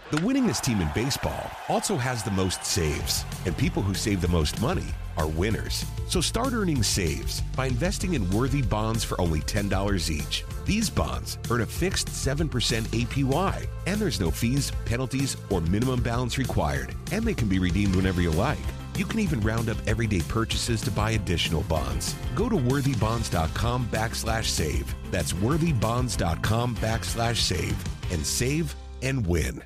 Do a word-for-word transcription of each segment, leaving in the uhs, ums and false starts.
The winningest team in baseball also has the most saves, and people who save the most money are winners. So start earning saves by investing in Worthy bonds for only ten dollars each. These bonds earn a fixed seven percent A P Y, and there's no fees, penalties, or minimum balance required, and they can be redeemed whenever you like. You can even round up everyday purchases to buy additional bonds. Go to worthybonds.com backslash save. That's worthybonds.com backslash save and save and win.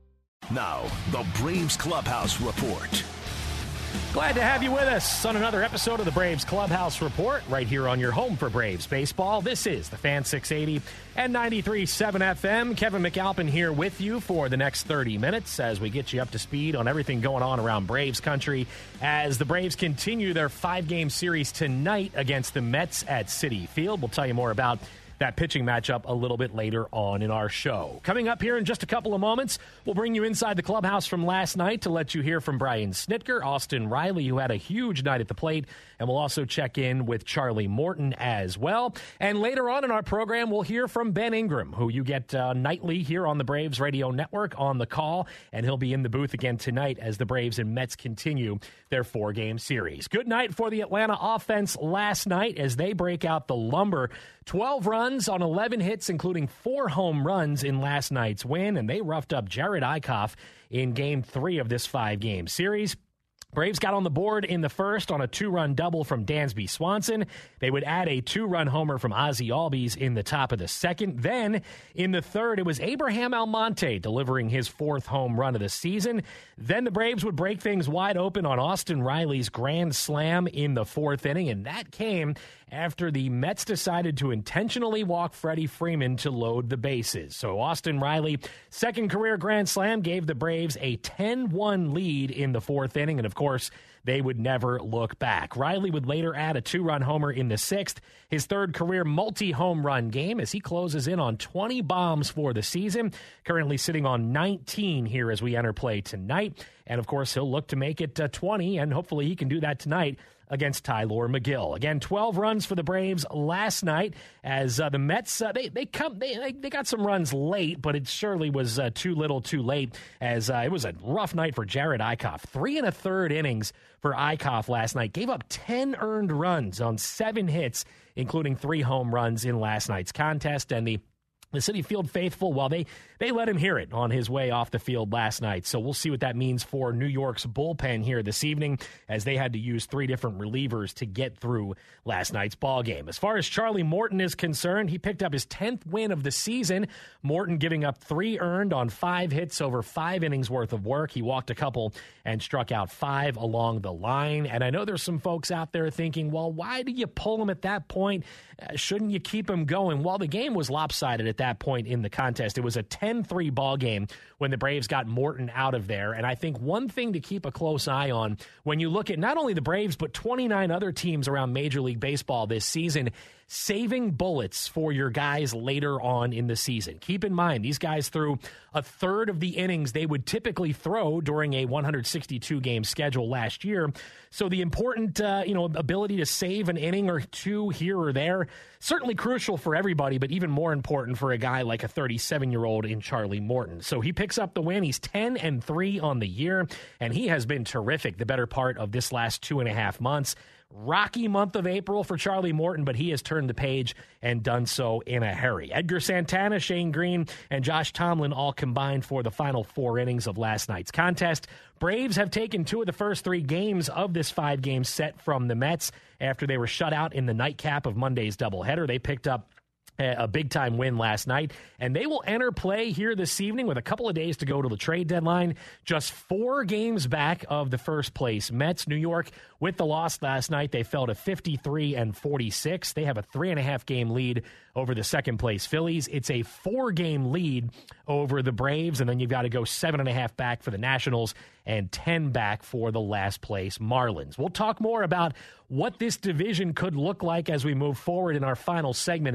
Now, the Braves Clubhouse Report. Glad to have you with us on another episode of the Braves Clubhouse Report right here on your home for Braves baseball. This is the Fan six eighty and ninety-three point seven F M. Kevin McAlpin here with you for the next thirty minutes as we get you up to speed on everything going on around Braves country as the Braves continue their five-game series tonight against the Mets at Citi Field. We'll tell you more about that pitching matchup a little bit later on in our show. Coming up here in just a couple of moments, we'll bring you inside the clubhouse from last night to let you hear from Brian Snitker, Austin Riley, who had a huge night at the plate, and we'll also check in with Charlie Morton as well. And later on in our program, we'll hear from Ben Ingram, who you get uh, nightly here on the Braves Radio Network on The Call, and he'll be in the booth again tonight as the Braves and Mets continue their four-game series. Good night for the Atlanta offense last night as they break out the lumber. twelve runs on eleven hits, including four home runs in last night's win, and they roughed up Jared Eickhoff in game three of this five-game series. Braves got on the board in the first on a two-run double from Dansby Swanson. They would add a two-run homer from Ozzie Albies in the top of the second. Then, in the third, it was Abraham Almonte delivering his fourth home run of the season. Then the Braves would break things wide open on Austin Riley's grand slam in the fourth inning, and that came after the Mets decided to intentionally walk Freddie Freeman to load the bases. So Austin Riley, second career grand slam, gave the Braves a ten one lead in the fourth inning, and of course, they would never look back. Riley would later add a two-run homer in the sixth, his third career multi-home run game as he closes in on twenty bombs for the season, currently sitting on nineteen here as we enter play tonight. And, of course, he'll look to make it uh, twenty, and hopefully he can do that tonight against Tylor Megill. Again, twelve runs for the Braves last night as uh, the Mets, uh, they they come they they got some runs late, but it surely was uh, too little too late as uh, it was a rough night for Jared Eickhoff. Three and a third innings for Eickhoff last night. Gave up ten earned runs on seven hits, including three home runs in last night's contest, and the The Citi Field faithful, well, they, they let him hear it on his way off the field last night. So we'll see what that means for New York's bullpen here this evening as they had to use three different relievers to get through last night's ballgame. As far as Charlie Morton is concerned, he picked up his tenth win of the season. Morton giving up three earned on five hits over five innings worth of work. He walked a couple and struck out five along the line. And I know there's some folks out there thinking, well, why do you pull him at that point? Uh, shouldn't you keep him going? Well, the game was lopsided at that that point in the contest. It was a ten three ball game when the Braves got Morton out of there. And I think one thing to keep a close eye on when you look at not only the Braves, but twenty-nine other teams around Major League Baseball this season, saving bullets for your guys later on in the season. Keep in mind, these guys threw a third of the innings they would typically throw during a one hundred sixty-two game schedule last year. So the important, uh, you know, ability to save an inning or two here or there, certainly crucial for everybody, but even more important for a guy like a thirty-seven-year-old in Charlie Morton. So he picks up the win. He's ten and three on the year, and he has been terrific the better part of this last two and a half months. Rocky month of April for Charlie Morton, but he has turned the page and done so in a hurry. Edgar Santana, Shane Green, and Josh Tomlin all combined for the final four innings of last night's contest. Braves have taken two of the first three games of this five-game set from the Mets after they were shut out in the nightcap of Monday's doubleheader. They picked up a big-time win last night, and they will enter play here this evening with a couple of days to go to the trade deadline. Just four games back of the first place Mets. New York, with the loss last night, they fell to fifty-three and forty-six. They have a three-and-a-half game lead over the second-place Phillies. It's a four-game lead over the Braves, and then you've got to go seven and a half back for the Nationals and ten back for the last-place Marlins. We'll talk more about what this division could look like as we move forward in our final segment as well.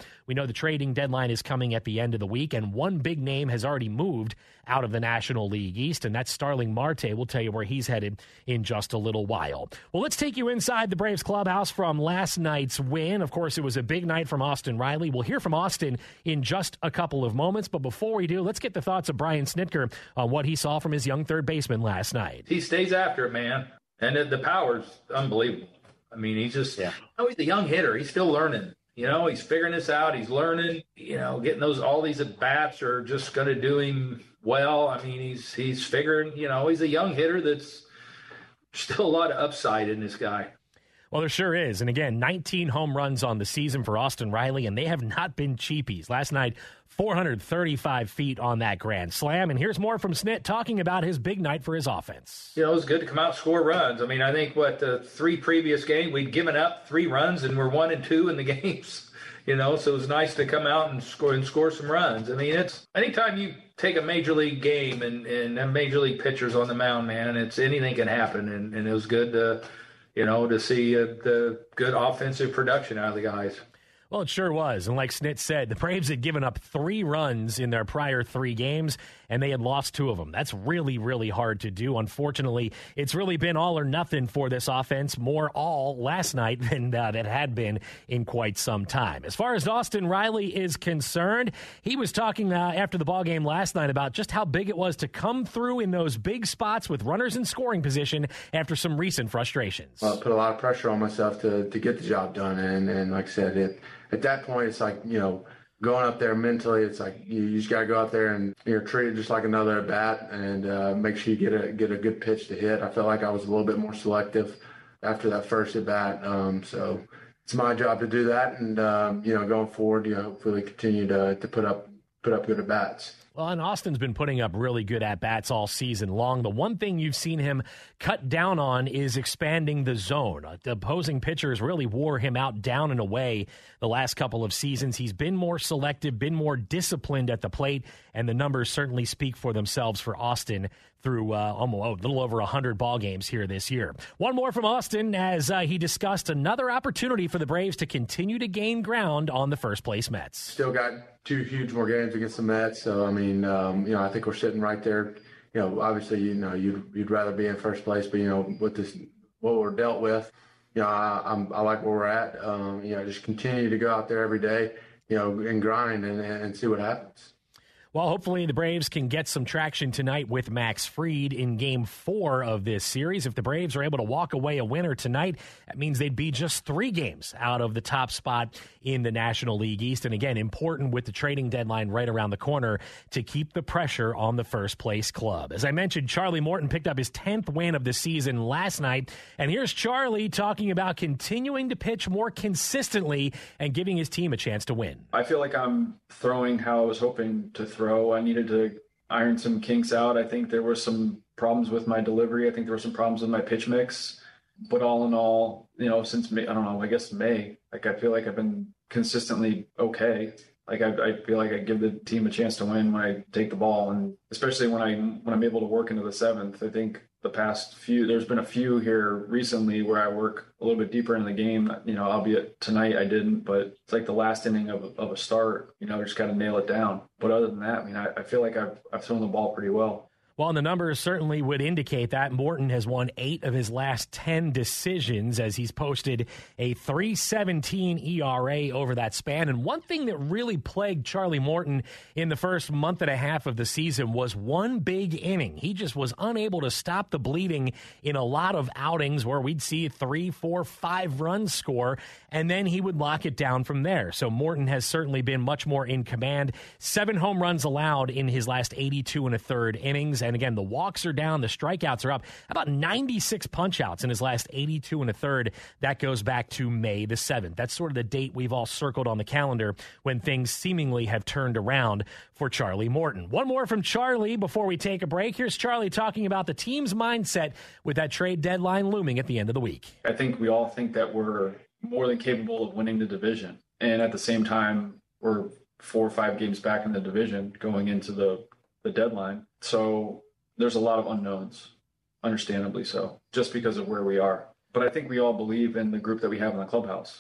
We know the trading deadline is coming at the end of the week, and one big name has already moved out of the National League East, and that's Starling Marte. We'll tell you where he's headed in just a little while. Well, let's take you inside the Braves clubhouse from last night's win. Of course, it was a big night from Austin Riley. We'll hear from Austin in just a couple of moments, but before we do, let's get the thoughts of Brian Snitker on what he saw from his young third baseman last night. He stays after it, man, and the power's unbelievable. I mean, he's just, yeah. you know, he's a young hitter. He's still learning. You know, he's figuring this out. He's learning, you know, getting those, all these at-bats are just going to do him well. I mean, he's, he's figuring, you know, he's a young hitter that's still a lot of upside in this guy. Well, there sure is. And again, nineteen home runs on the season for Austin Riley, and they have not been cheapies. Last night, four hundred thirty-five feet on that grand slam. And here's more from Snit talking about his big night for his offense. You know, it was good to come out and score runs. I mean, I think, what, the three previous games, we'd given up three runs, and we're one and two in the games. You know, so it was nice to come out and score and score some runs. I mean, it's anytime you take a major league game and, and a major league pitcher's on the mound, man, it's anything can happen. And, and it was good to, you know, to see uh, the good offensive production out of the guys. Well, it sure was. And like Snit said, the Braves had given up three runs in their prior three games, and they had lost two of them. That's really, really hard to do. Unfortunately, it's really been all or nothing for this offense, more all last night than uh, that had been in quite some time. As far as Austin Riley is concerned, he was talking uh, after the ballgame last night about just how big it was to come through in those big spots with runners in scoring position after some recent frustrations. Well, I put a lot of pressure on myself to, to get the job done, and, and like I said, it at that point, it's like, you know, going up there mentally, it's like you, you just got to go out there and you're treated just like another at bat and uh, make sure you get a get a good pitch to hit. I felt like I was a little bit more selective after that first at bat. Um, so it's my job to do that, and um, you know, going forward, you know, hopefully continue to to put up put up good at bats. Well, and Austin's been putting up really good at-bats all season long. The one thing you've seen him cut down on is expanding the zone. The opposing pitchers really wore him out down and away the last couple of seasons. He's been more selective, been more disciplined at the plate, and the numbers certainly speak for themselves for Austin through uh, almost, oh, a little over one hundred ball games here this year. One more from Austin as uh, he discussed another opportunity for the Braves to continue to gain ground on the first-place Mets. Still got two huge more games against the Mets, so, I mean, um, you know, I think we're sitting right there. You know, obviously, you know, you'd, you'd rather be in first place, but, you know, with this, what we're dealt with, you know, I, I'm, I like where we're at. Um, you know, just continue to go out there every day, you know, and grind and, and see what happens. Well, hopefully the Braves can get some traction tonight with Max Fried in game four of this series. If the Braves are able to walk away a winner tonight, that means they'd be just three games out of the top spot in the National League East. And again, important with the trading deadline right around the corner to keep the pressure on the first place club. As I mentioned, Charlie Morton picked up his tenth win of the season last night. And here's Charlie talking about continuing to pitch more consistently and giving his team a chance to win. I feel like I'm throwing how I was hoping to throw. I needed to iron some kinks out. I think there were some problems with my delivery. I think there were some problems with my pitch mix. But all in all, you know, since May, I don't know, I guess May, like I feel like I've been consistently okay. Like I, I feel like I give the team a chance to win when I take the ball, and especially when I when I'm able to work into the seventh. I think the past few, there's been a few here recently where I work a little bit deeper in the game. You know, albeit tonight I didn't, but it's like the last inning of of a start. You know, just got to nail it down. But other than that, I mean, I, I feel like I've I've thrown the ball pretty well. Well, and the numbers certainly would indicate that. Morton has won eight of his last ten decisions as he's posted a three seventeen E R A over that span. And one thing that really plagued Charlie Morton in the first month and a half of the season was one big inning. He just was unable to stop the bleeding in a lot of outings where we'd see three, four, five runs score, and then he would lock it down from there. So Morton has certainly been much more in command. Seven home runs allowed in his last eighty-two and a third innings. And again, the walks are down, the strikeouts are up. About ninety-six punch-outs in his last eighty-two and a third. That goes back to May the seventh. That's sort of the date we've all circled on the calendar when things seemingly have turned around for Charlie Morton. One more from Charlie before we take a break. Here's Charlie talking about the team's mindset with that trade deadline looming at the end of the week. I think we all think that we're more than capable of winning the division. And at the same time, we're four or five games back in the division going into the the deadline. So there's a lot of unknowns, understandably so, just because of where we are. But I think we all believe in the group that we have in the clubhouse.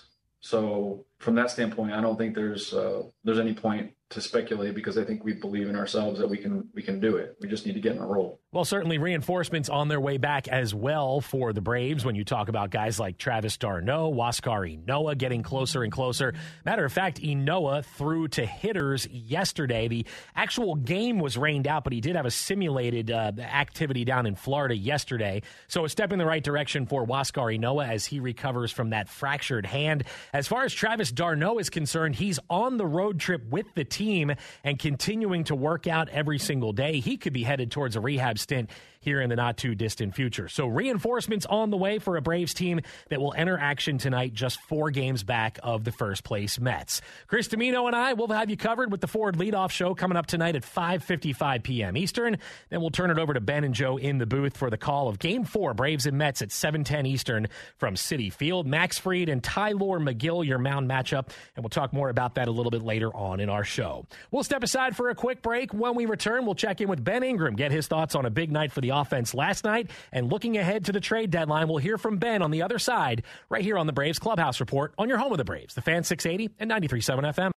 So from that standpoint, I don't think there's uh, there's any point to speculate because I think we believe in ourselves that we can we can do it. We just need to get in a roll. Well, certainly reinforcements on their way back as well for the Braves when you talk about guys like Travis d'Arnaud, Huascar Ynoa getting closer and closer. Matter of fact, Ynoa threw to hitters yesterday. The actual game was rained out, but he did have a simulated uh, activity down in Florida yesterday. So a step in the right direction for Huascar Ynoa as he recovers from that fractured hand. As far as Travis d'Arnaud is concerned, he's on the road trip with the team and continuing to work out every single day. He could be headed towards a rehab stint here in the not-too-distant future. So reinforcements on the way for a Braves team that will enter action tonight just four games back of the first-place Mets. Chris Dimino and I will have you covered with the Ford Leadoff Show coming up tonight at five fifty-five p.m. Eastern. Then we'll turn it over to Ben and Joe in the booth for the call of Game four, Braves and Mets at seven ten Eastern from Citi Field. Max Fried and Tylor Megill, your mound matchup, and we'll talk more about that a little bit later on in our show. We'll step aside for a quick break. When we return, we'll check in with Ben Ingram, get his thoughts on a big night for the offense last night, and looking ahead to the trade deadline. We'll hear from Ben on the other side right here on the Braves Clubhouse Report on your home of the Braves, the Fan six eighty and ninety-three point seven F M.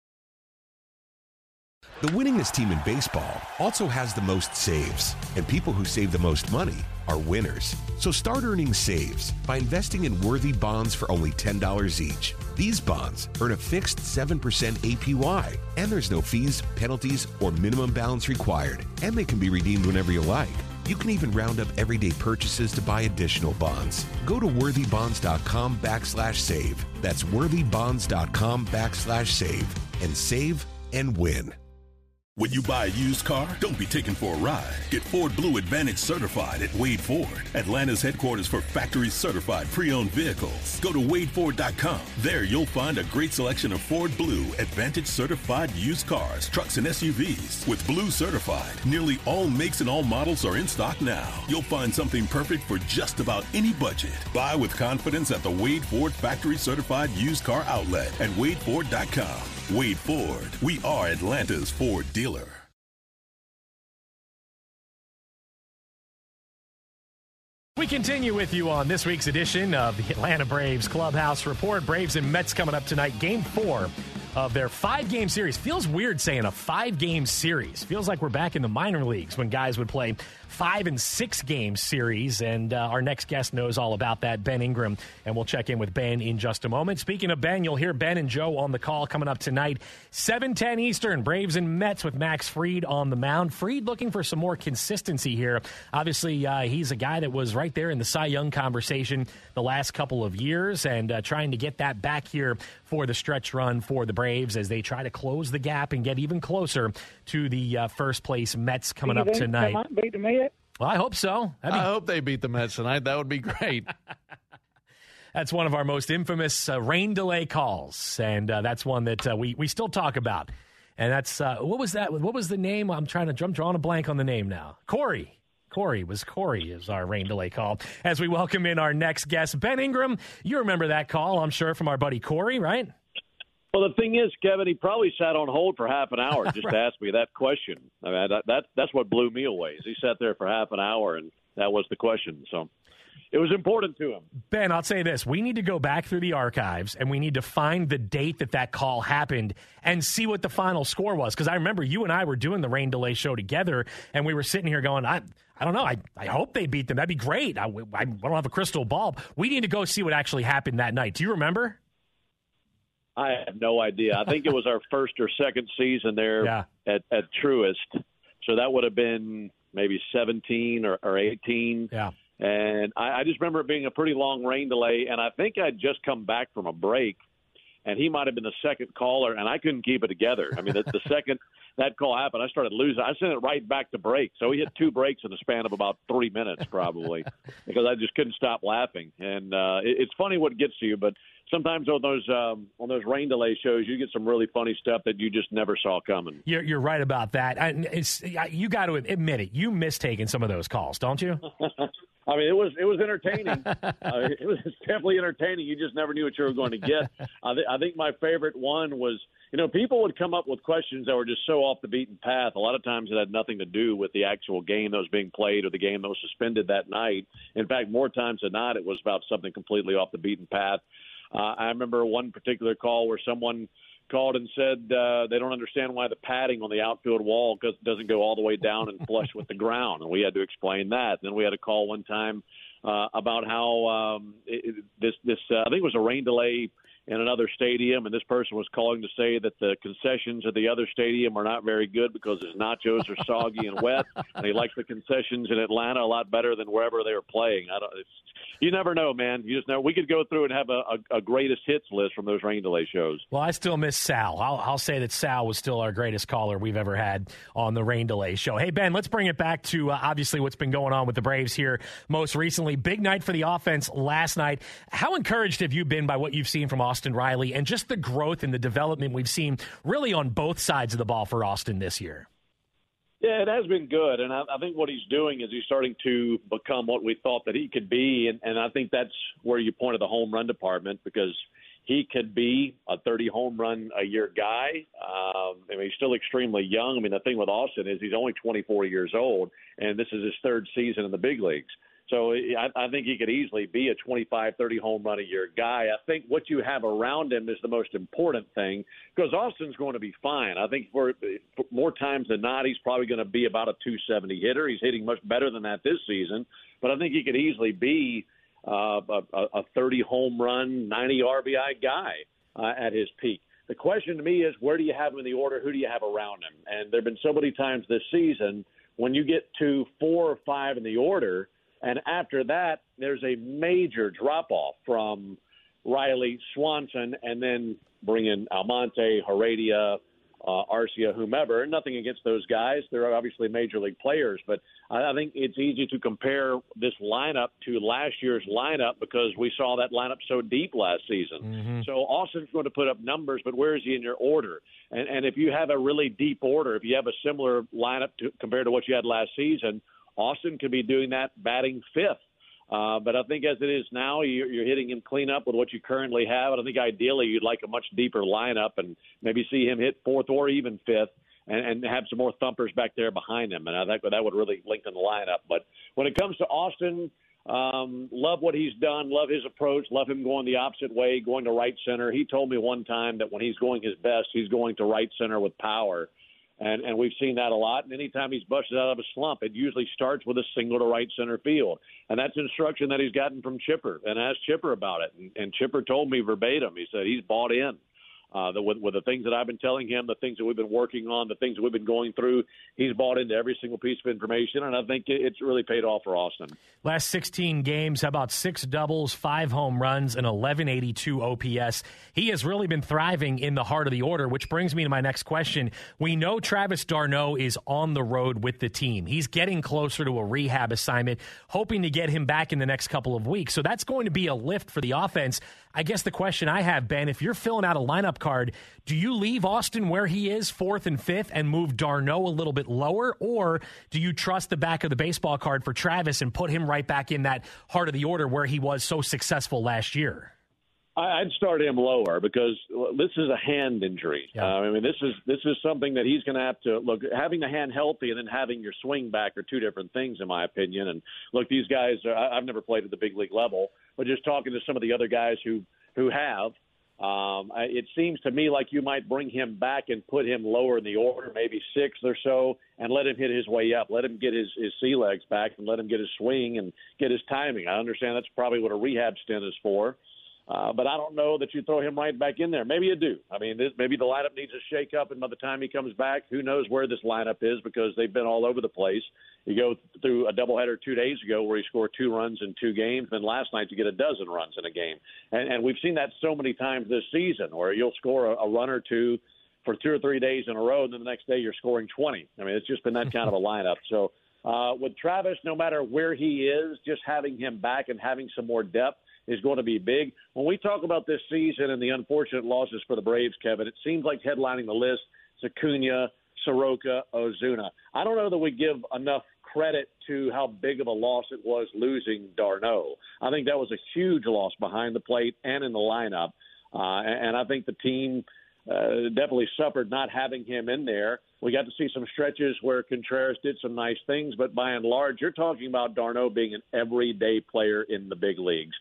The winningest team in baseball also has the most saves, and people who save the most money are winners. So start earning saves by investing in worthy bonds for only ten dollars each. These bonds earn a fixed seven percent A P Y, and there's no fees, penalties, or minimum balance required, and they can be redeemed whenever you like. You can even round up everyday purchases to buy additional bonds. Go to worthybonds.com backslash save. That's worthybonds.com backslash save and save and win. When you buy a used car, don't be taken for a ride. Get Ford Blue Advantage certified at Wade Ford, Atlanta's headquarters for factory certified pre-owned vehicles. Go to wade ford dot com. There you'll find a great selection of Ford Blue Advantage certified used cars, trucks, and S U Vs. With Blue certified, nearly all makes and all models are in stock now. You'll find something perfect for just about any budget. Buy with confidence at the Wade Ford factory certified used car outlet at wade ford dot com. Wade Ford, we are Atlanta's Ford dealer. We continue with you on this week's edition of the Atlanta Braves Clubhouse Report. Braves and Mets coming up tonight, game four of their five-game series. Feels weird saying a five-game series. Feels like we're back in the minor leagues when guys would play five- and six-game series, and uh, our next guest knows all about that, Ben Ingram, and we'll check in with Ben in just a moment. Speaking of Ben, you'll hear Ben and Joe on the call coming up tonight, seven ten Eastern, Braves and Mets with Max Fried on the mound. Fried looking for some more consistency here. Obviously, uh, he's a guy that was right there in the Cy Young conversation the last couple of years, and uh, trying to get that back here for the stretch run for the Braves as they try to close the gap and get even closer to the uh, first-place Mets coming up tonight. They might beat the Mets? Well, I hope so. Be- I hope they beat the Mets tonight. That would be great. That's one of our most infamous uh, rain delay calls, and uh, that's one that uh, we, we still talk about. And that's, uh, what was that? What was the name? I'm trying to, I'm drawing a blank on the name now. Corey. Corey was Corey is our rain delay call. As we welcome in our next guest, Ben Ingram. You remember that call, I'm sure, from our buddy Corey, right? Well, the thing is, Kevin, he probably sat on hold for half an hour just right. to ask me that question. I mean, that, that that's what blew me away. Is he sat there for half an hour, and that was the question. So it was important to him. Ben, I'll say this. We need to go back through the archives, and we need to find the date that that call happened and see what the final score was. Because I remember you and I were doing the rain delay show together, and we were sitting here going, I I don't know. I, I hope they beat them. That'd be great. I, I don't have a crystal ball. We need to go see what actually happened that night. Do you remember? I have no idea. I think it was our first or second season there yeah. at, at Truist. So that would have been maybe seventeen or, or eighteen. Yeah. And I, I just remember it being a pretty long rain delay. And I think I'd just come back from a break, and he might have been the second caller, and I couldn't keep it together. I mean, the, the second that call happened, I started losing. I sent it right back to break. So he hit two breaks in the span of about three minutes probably because I just couldn't stop laughing. And uh, it, it's funny what gets to you, but sometimes on those um, on those rain delay shows, you get some really funny stuff that you just never saw coming. You're, you're right about that. And it's, you got to admit it. You miss taking some of those calls, don't you? I mean, it was it was entertaining. uh, it was definitely entertaining. You just never knew what you were going to get. I, th- I think my favorite one was, you know, people would come up with questions that were just so off the beaten path. A lot of times it had nothing to do with the actual game that was being played or the game that was suspended that night. In fact, more times than not, it was about something completely off the beaten path. Uh, I remember one particular call where someone called and said uh, they don't understand why the padding on the outfield wall doesn't go all the way down and flush with the ground, and we had to explain that. And then we had a call one time uh, about how um, it, this, this uh, I think it was a rain delay in another stadium, and this person was calling to say that the concessions at the other stadium are not very good because his nachos are soggy and wet, and he likes the concessions in Atlanta a lot better than wherever they were playing. I don't. It's, you never know, man. You just know. We could go through and have a, a, a greatest hits list from those rain delay shows. Well, I still miss Sal. I'll, I'll say that Sal was still our greatest caller we've ever had on the rain delay show. Hey, Ben, let's bring it back to uh, obviously what's been going on with the Braves here most recently. Big night for the offense last night. How encouraged have you been by what you've seen from Austin Riley and just the growth and the development we've seen really on both sides of the ball for Austin this year? Yeah, it has been good, and I, I think what he's doing is he's starting to become what we thought that he could be, and, and I think that's where you pointed the home run department, because he could be a thirty home run a year guy. Um, I mean, he's still extremely young. I mean, the thing with Austin is he's only twenty-four years old, and this is his third season in the big leagues. So I, I think he could easily be a twenty-five, thirty home run a year guy. I think what you have around him is the most important thing, because Austin's going to be fine. I think for, for more times than not, he's probably going to be about a two seventy hitter. He's hitting much better than that this season, but I think he could easily be uh, a, a thirty home run, ninety R B I guy uh, at his peak. The question to me is, where do you have him in the order? Who do you have around him? And there have been so many times this season when you get to four or five in the order, and after that, there's a major drop-off from Riley, Swanson, and then bring in Almonte, Heredia, uh, Arcia, whomever. Nothing against those guys. They're obviously major league players. But I think it's easy to compare this lineup to last year's lineup because we saw that lineup so deep last season. Mm-hmm. So Austin's going to put up numbers, but where is he in your order? And, and if you have a really deep order, if you have a similar lineup to, compared to what you had last season, Austin could be doing that batting fifth. Uh, but I think as it is now, you're, you're hitting him clean up with what you currently have. And I think ideally you'd like a much deeper lineup and maybe see him hit fourth or even fifth and, and have some more thumpers back there behind him. And I think that would really lengthen the lineup. But when it comes to Austin, um, love what he's done, love his approach, love him going the opposite way, going to right center. He told me one time that when he's going his best, he's going to right center with power. And, and we've seen that a lot. And anytime he's busted out of a slump, it usually starts with a single to right center field. And that's instruction that he's gotten from Chipper. And I asked Chipper about it. And, and Chipper told me verbatim, he said he's bought in. Uh, the, with, with the things that I've been telling him, the things that we've been working on, the things that we've been going through, he's bought into every single piece of information, and I think it, it's really paid off for Austin. Last sixteen games, how about six doubles, five home runs, and eleven eighty-two O P S. He has really been thriving in the heart of the order, which brings me to my next question. We know Travis d'Arnaud is on the road with the team. He's getting closer to a rehab assignment, hoping to get him back in the next couple of weeks. So that's going to be a lift for the offense. I guess the question I have, Ben, if you're filling out a lineup card, do you leave Austin where he is, fourth and fifth, and move d'Arnaud a little bit lower, or do you trust the back of the baseball card for Travis and put him right back in that heart of the order where he was so successful last year? I'd start him lower because this is a hand injury. Yeah. Uh, I mean, this is this is something that he's going to have to look. Having the hand healthy and then having your swing back are two different things, in my opinion. And look, these guys, are, I've never played at the big league level, but just talking to some of the other guys who who have, um, it seems to me like you might bring him back and put him lower in the order, maybe sixth or so, and let him hit his way up. Let him get his, his sea legs back and let him get his swing and get his timing. I understand that's probably what a rehab stint is for. Uh, but I don't know that you throw him right back in there. Maybe you do. I mean, this, maybe the lineup needs a shake-up, and by the time he comes back, who knows where this lineup is because they've been all over the place. You go through a doubleheader two days ago where he scored two runs in two games, then last night you get a dozen runs in a game. And, and we've seen that so many times this season where you'll score a, a run or two for two or three days in a row, and then the next day you're scoring twenty. I mean, it's just been that kind of a lineup. So uh, with Travis, no matter where he is, just having him back and having some more depth is going to be big. When we talk about this season and the unfortunate losses for the Braves, Kevin, it seems like headlining the list is Acuna, Soroka, Ozuna. I don't know that we give enough credit to how big of a loss it was losing d'Arnaud. I think that was a huge loss behind the plate and in the lineup. Uh, and, and I think the team uh, definitely suffered not having him in there. We got to see some stretches where Contreras did some nice things, but by and large, you're talking about d'Arnaud being an everyday player in the big leagues.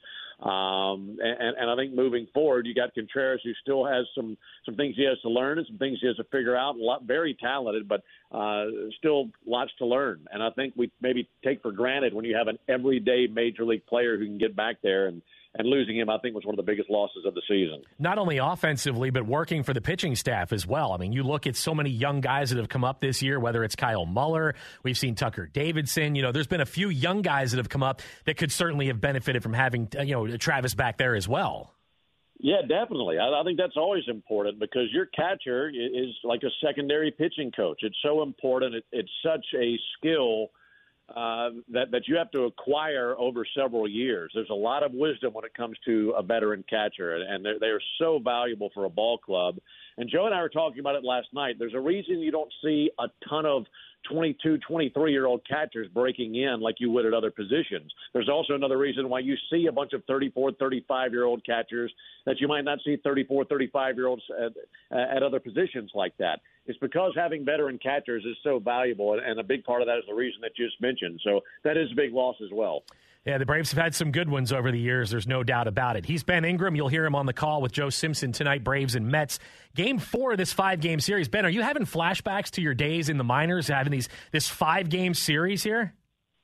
Um, and, and I think moving forward, you got Contreras, who still has some, some things he has to learn and some things he has to figure out. A lot, very talented, but uh, still lots to learn. And I think we maybe take for granted when you have an everyday major league player who can get back there, and, and losing him, I think, was one of the biggest losses of the season. Not only offensively, but working for the pitching staff as well. I mean, you look at so many young guys that have come up this year, whether it's Kyle Muller, we've seen Tucker Davidson. You know, there's been a few young guys that have come up that could certainly have benefited from having, you know, Travis back there as well. Yeah, definitely. I, I think that's always important, because your catcher is like a secondary pitching coach. It's so important. It, it's such a skill Uh, that, that you have to acquire over several years. There's a lot of wisdom when it comes to a veteran catcher, and they're, they're so valuable for a ball club. And Joe and I were talking about it last night. There's a reason you don't see a ton of twenty-two, twenty-three-year-old catchers breaking in like you would at other positions. There's also another reason why you see a bunch of thirty-four, thirty-five-year-old catchers that you might not see thirty-four, thirty-five-year-olds at, at other positions like that. It's because having veteran catchers is so valuable, and a big part of that is the reason that you just mentioned. So that is a big loss as well. Yeah, the Braves have had some good ones over the years. There's no doubt about it. He's Ben Ingram. You'll hear him on the call with Joe Simpson tonight, Braves and Mets. Game four of this five-game series. Ben, are you having flashbacks to your days in the minors, having these this five-game series here?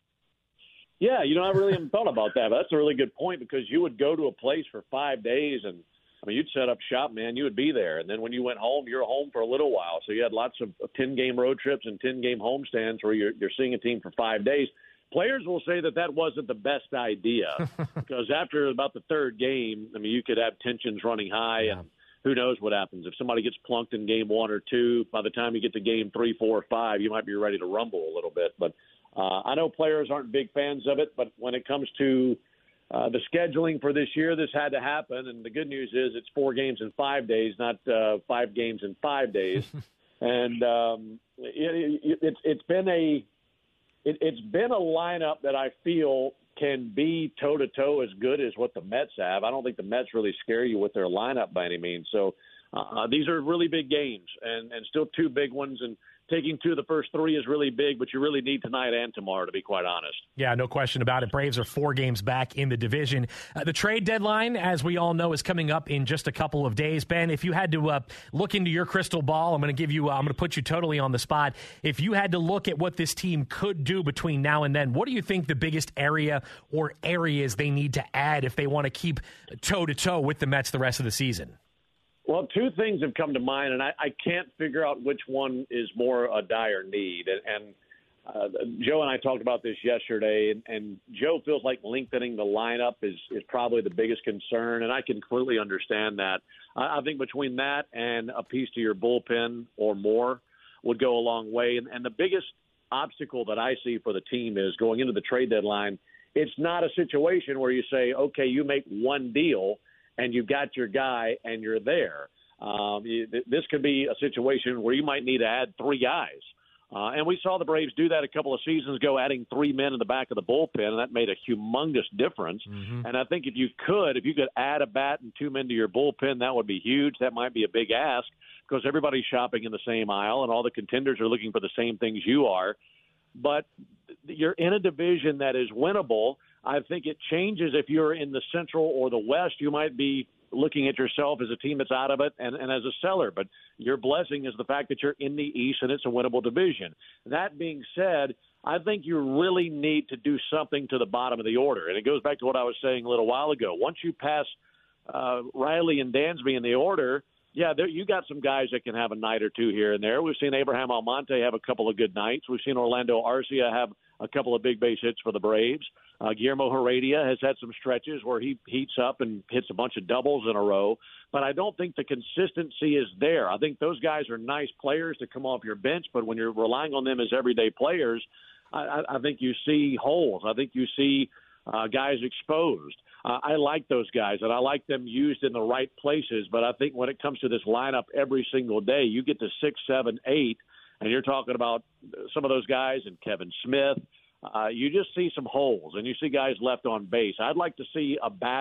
Yeah, you know, I really haven't thought about that, but that's a really good point, because you would go to a place for five days and, I mean, you'd set up shop, man. You would be there. And then when you went home, you're home for a little while. So you had lots of ten-game road trips and ten-game homestands where you're, you're seeing a team for five days. Players will say that that wasn't the best idea, because after about the third game, I mean, you could have tensions running high, yeah. and who knows what happens. If somebody gets plunked in game one or two, by the time you get to game three, four, or five, you might be ready to rumble a little bit. But uh, I know players aren't big fans of it, but when it comes to uh, the scheduling for this year, this had to happen. And the good news is it's four games in five days, not uh, five games in five days. and um, it, it, it's it's been a It, it's been a lineup that I feel can be toe-to-toe as good as what the Mets have. I don't think the Mets really scare you with their lineup by any means. So uh, these are really big games, and, and still two big ones. And taking two of the first three is really big, but you really need tonight and tomorrow, to be quite honest. Yeah, no question about it. Braves are four games back in the division. Uh, the trade deadline, as we all know, is coming up in just a couple of days. Ben, if you had to uh, look into your crystal ball, I'm going to give you, uh, I'm going to put you totally on the spot. If you had to look at what this team could do between now and then, what do you think the biggest area or areas they need to add if they want to keep toe-to-toe with the Mets the rest of the season? Well, two things have come to mind, and I, I can't figure out which one is more a dire need. And, and uh, Joe and I talked about this yesterday, and, and Joe feels like lengthening the lineup is, is probably the biggest concern, and I can completely understand that. I, I think between that and a piece to your bullpen or more would go a long way. And, and the biggest obstacle that I see for the team is going into the trade deadline, it's not a situation where you say, okay, you make one deal and you've got your guy and you're there. Um, you, this could be a situation where you might need to add three guys. Uh, and we saw the Braves do that a couple of seasons ago, adding three men in the back of the bullpen, and that made a humongous difference. Mm-hmm. And I think if you could, if you could add a bat and two men to your bullpen, that would be huge. That might be a big ask, because everybody's shopping in the same aisle and all the contenders are looking for the same things you are. But you're in a division that is winnable. I think it changes if you're in the Central or the West. You might be looking at yourself as a team that's out of it and, and as a seller. But your blessing is the fact that you're in the East and it's a winnable division. That being said, I think you really need to do something to the bottom of the order. And it goes back to what I was saying a little while ago. Once you pass uh, Riley and Dansby in the order, yeah, there, you got some guys that can have a night or two here and there. We've seen Abraham Almonte have a couple of good nights. We've seen Orlando Arcia have a couple of big base hits for the Braves. Uh, Guillermo Heredia has had some stretches where he heats up and hits a bunch of doubles in a row. But I don't think the consistency is there. I think those guys are nice players to come off your bench, but when you're relying on them as everyday players, I, I think you see holes. I think you see uh, guys exposed. Uh, I like those guys, and I like them used in the right places. But I think when it comes to this lineup every single day, you get to six, seven, eight, and you're talking about some of those guys and Kevin Smith. Uh, you just see some holes, and you see guys left on base. I'd like to see a bat or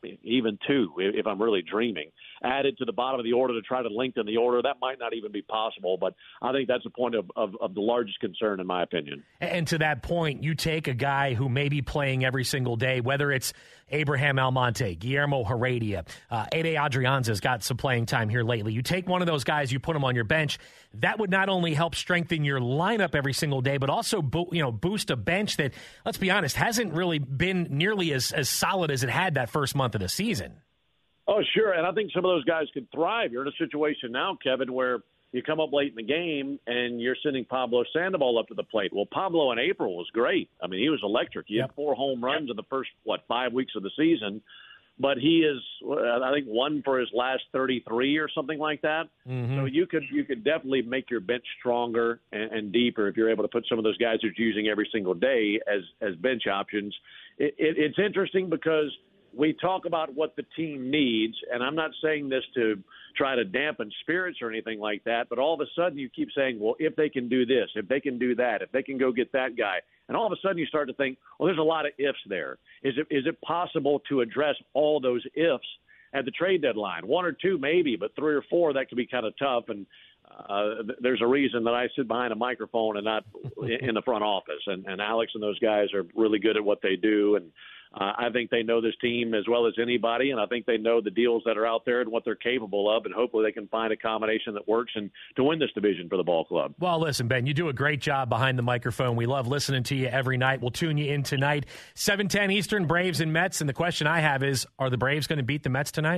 even two, if I'm really dreaming, added to the bottom of the order to try to lengthen the order. That might not even be possible, but I think that's a point of, of, of the largest concern, in my opinion. And to that point, you take a guy who may be playing every single day, whether it's Abraham Almonte, Guillermo Heredia, uh, Ede Adrianza's got some playing time here lately. You take one of those guys, you put him on your bench. That would not only help strengthen your lineup every single day, but also bo- you know boost a bench that, let's be honest, hasn't really been nearly as, as solid as it had that first month of the season. Oh, sure, and I think some of those guys could thrive. You're in a situation now, Kevin, where you come up late in the game and you're sending Pablo Sandoval up to the plate. Well, Pablo in April was great. I mean, he was electric. He yep. had four home runs yep. in the first, what, five weeks of the season. But he is, I think, one for his last thirty-three or something like that. Mm-hmm. So you could you could definitely make your bench stronger and, and deeper if you're able to put some of those guys who's using every single day as, as bench options. It, it, it's interesting because we talk about what the team needs, and I'm not saying this to try to dampen spirits or anything like that, but all of a sudden you keep saying, well, if they can do this, if they can do that, if they can go get that guy, and all of a sudden you start to think, well, there's a lot of ifs there. Is it is it possible to address all those ifs at the trade deadline? One or two maybe, but three or four, that could be kind of tough, and uh, there's a reason that I sit behind a microphone and not in the front office, and, and Alex and those guys are really good at what they do, and Uh, I think they know this team as well as anybody, and I think they know the deals that are out there and what they're capable of, and hopefully they can find a combination that works and to win this division for the ball club. Well, listen, Ben, you do a great job behind the microphone. We love listening to you every night. We'll tune you in tonight, seven ten Eastern, Braves and Mets. And the question I have is, are the Braves going to beat the Mets tonight?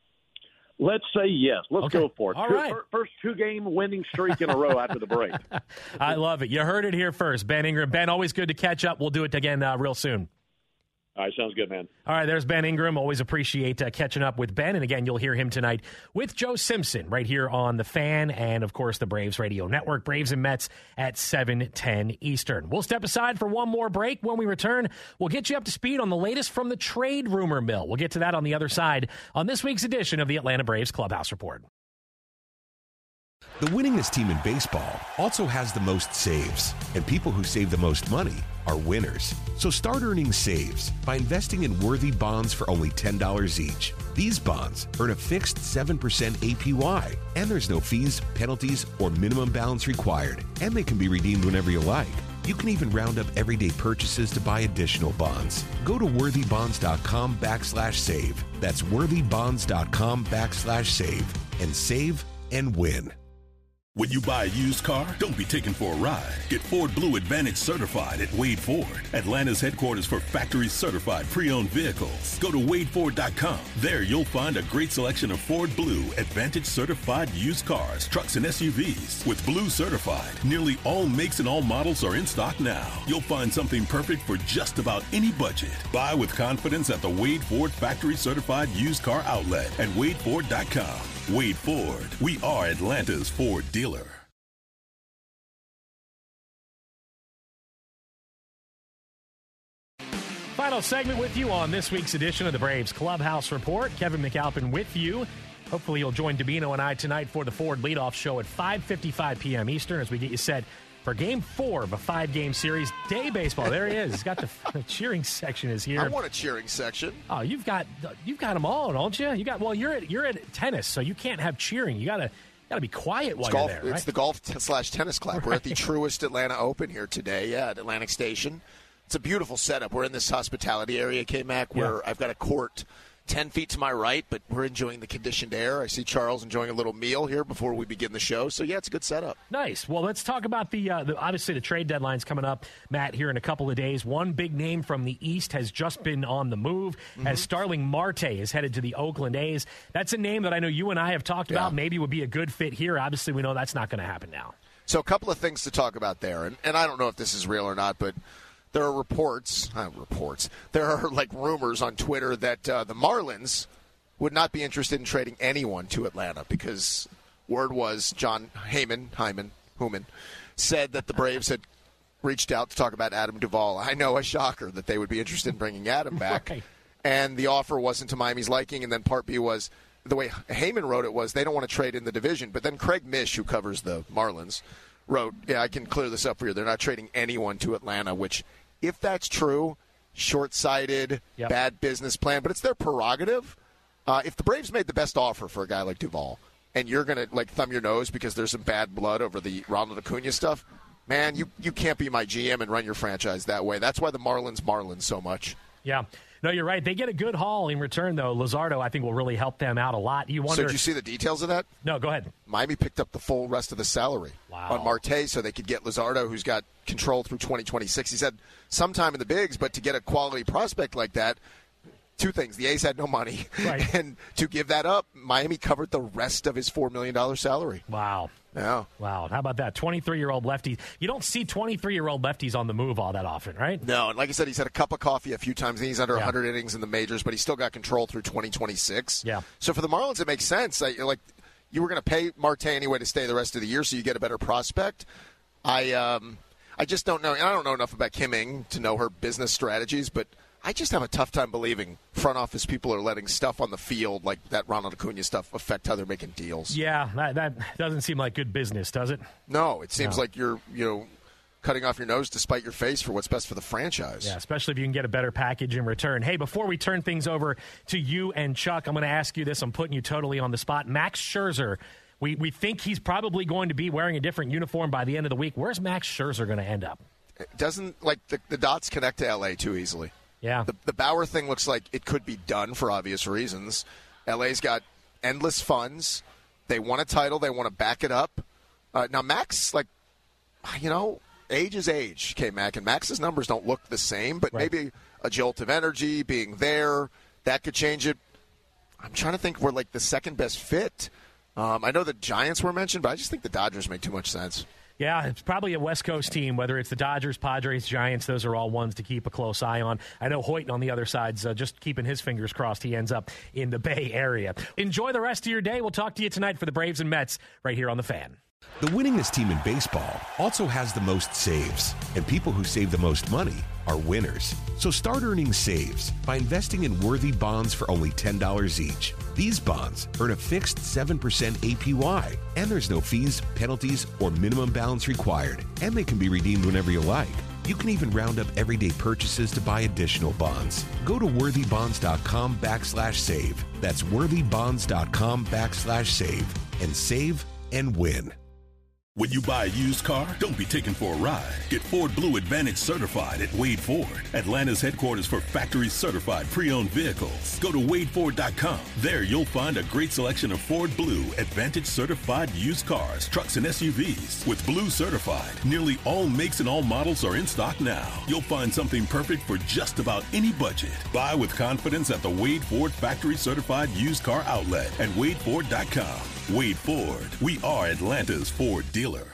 Let's say yes. Let's okay. go for it. All two, right. First two-game winning streak in a row after the break. I love it. You heard it here first. Ben Ingram. Ben, always good to catch up. We'll do it again uh, real soon. All right, sounds good, man. All right, there's Ben Ingram. Always appreciate uh, catching up with Ben. And again, you'll hear him tonight with Joe Simpson right here on The Fan and, of course, the Braves Radio Network. Braves and Mets at seven ten Eastern. We'll step aside for one more break. When we return, we'll get you up to speed on the latest from the trade rumor mill. We'll get to that on the other side on this week's edition of the Atlanta Braves Clubhouse Report. The winningest team in baseball also has the most saves, and people who save the most money are winners. So start earning saves by investing in worthy bonds for only ten dollars each. These bonds earn a fixed seven percent A P Y, and there's no fees, penalties, or minimum balance required, and they can be redeemed whenever you like. You can even round up everyday purchases to buy additional bonds. Go to worthybonds.com backslash save. That's worthybonds.com backslash save and save and win. When you buy a used car, don't be taken for a ride. Get Ford Blue Advantage certified at Wade Ford, Atlanta's headquarters for factory certified pre-owned vehicles. Go to wade ford dot com. There you'll find a great selection of Ford Blue Advantage certified used cars, trucks, and S U Vs. With Blue certified, nearly all makes and all models are in stock now. You'll find something perfect for just about any budget. Buy with confidence at the Wade Ford factory certified used car outlet at wade ford dot com. Wade Ford, we are Atlanta's Ford dealer. Final segment with you on this week's edition of the Braves Clubhouse Report. Kevin McAlpin with you. Hopefully you'll join Davino and I tonight for the Ford leadoff show at five fifty-five p.m. Eastern as we get you set for game four of a five-game series. Day baseball. There he is. He's got the, the cheering section is here. I want a cheering section. Oh, you've got you've got them all, don't you? You got well. You're at you're at tennis, so you can't have cheering. You gotta gotta be quiet while it's golf, you're there. Right? It's the golf t- slash tennis club. Right. We're at the Truist Atlanta Open here today. Yeah, at Atlantic Station. It's a beautiful setup. We're in this hospitality area, K-Mac, where yeah. I've got a court ten feet to my right, but we're enjoying the conditioned air. I see Charles enjoying a little meal here before we begin the show. So, yeah, it's a good setup. Nice. Well, let's talk about the, uh, the obviously the trade deadline's coming up, Matt, here in a couple of days. One big name from the East has just been on the move mm-hmm. as Starling Marte is headed to the Oakland A's. That's a name that I know you and I have talked yeah. about maybe would be a good fit here. Obviously, we know that's not going to happen now. So, a couple of things to talk about there, and, and I don't know if this is real or not, but there are reports, uh, reports, there are like rumors on Twitter that uh, the Marlins would not be interested in trading anyone to Atlanta because word was John Heyman, Hyman, Human, said that the Braves had reached out to talk about Adam Duvall. I know, a shocker that they would be interested in bringing Adam back. Right. And the offer wasn't to Miami's liking, and then part B was, the way Heyman wrote it was they don't want to trade in the division. But then Craig Mish, who covers the Marlins, wrote, yeah, I can clear this up for you. They're not trading anyone to Atlanta, which, if that's true, short-sighted, yep. bad business plan, but it's their prerogative. Uh, if the Braves made the best offer for a guy like Duvall, and you're going to like thumb your nose because there's some bad blood over the Ronald Acuna stuff, man, you, you can't be my G M and run your franchise that way. That's why the Marlins Marlins so much. Yeah. No, you're right. They get a good haul in return, though. Luzardo, I think, will really help them out a lot. You wonder. So did you see the details of that? No, go ahead. Miami picked up the full rest of the salary wow. on Marte so they could get Luzardo, who's got control through twenty twenty-six. He said sometime in the bigs, but to get a quality prospect like that, two things. The A's had no money. Right. And to give that up, Miami covered the rest of his four million dollars salary. Wow. Yeah. Wow. How about that? twenty-three-year-old lefty. You don't see twenty-three-year-old lefties on the move all that often, right? No. And like I said, he's had a cup of coffee a few times, and he's under yeah. one hundred innings in the majors, but he's still got control through twenty twenty-six. Yeah. So for the Marlins, it makes sense. Like, like you were going to pay Marte anyway to stay the rest of the year so you get a better prospect. I um, I just don't know. And I don't know enough about Kim Ng to know her business strategies, but I just have a tough time believing front office people are letting stuff on the field like that Ronald Acuna stuff affect how they're making deals. Yeah, that, that doesn't seem like good business, does it? No, it seems no. like you're, you know, cutting off your nose to spite your face for what's best for the franchise. Yeah, especially if you can get a better package in return. Hey, before we turn things over to you and Chuck, I'm going to ask you this. I'm putting you totally on the spot. Max Scherzer, we, we think he's probably going to be wearing a different uniform by the end of the week. Where's Max Scherzer going to end up? It doesn't, like, the, the dots connect to L A too easily. Yeah. The, the Bauer thing looks like it could be done for obvious reasons. L A's got endless funds. They want a title. They want to back it up. Uh, now, Max, like, you know, age is age, K-Mac, and Max's numbers don't look the same, but right. maybe a jolt of energy, being there, that could change it. I'm trying to think we're, like, the second-best fit. Um, I know the Giants were mentioned, but I just think the Dodgers make too much sense. Yeah, it's probably a West Coast team, whether it's the Dodgers, Padres, Giants. Those are all ones to keep a close eye on. I know Hoyt on the other side's uh, just keeping his fingers crossed he ends up in the Bay Area. Enjoy the rest of your day. We'll talk to you tonight for the Braves and Mets right here on The Fan. The winningest team in baseball also has the most saves, and people who save the most money are winners. So start earning saves by investing in worthy bonds for only ten dollars each. These bonds earn a fixed seven percent A P Y, and there's no fees, penalties, or minimum balance required, and they can be redeemed whenever you like. You can even round up everyday purchases to buy additional bonds. Go to worthybonds.com backslash save. That's worthybonds.com backslash save and save and win. When you buy a used car, don't be taken for a ride. Get Ford Blue Advantage certified at Wade Ford, Atlanta's headquarters for factory certified pre-owned vehicles. Go to wade ford dot com. There you'll find a great selection of Ford Blue Advantage certified used cars, trucks, and S U Vs. With Blue certified, nearly all makes and all models are in stock now. You'll find something perfect for just about any budget. Buy with confidence at the Wade Ford factory certified used car outlet at wade ford dot com. Wade Ford, we are Atlanta's Ford dealer.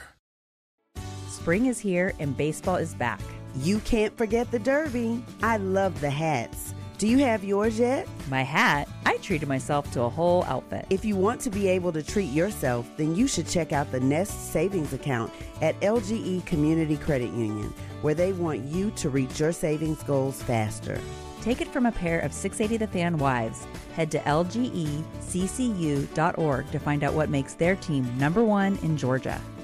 Spring is here and baseball is back. You can't forget the Derby. I love the hats. Do you have yours yet? My hat? I treated myself to a whole outfit. If you want to be able to treat yourself, then you should check out the Nest Savings Account at L G E Community Credit Union, where they want you to reach your savings goals faster. Take it from a pair of six eighty The Fan wives. Head to L G E C C U dot org to find out what makes their team number one in Georgia.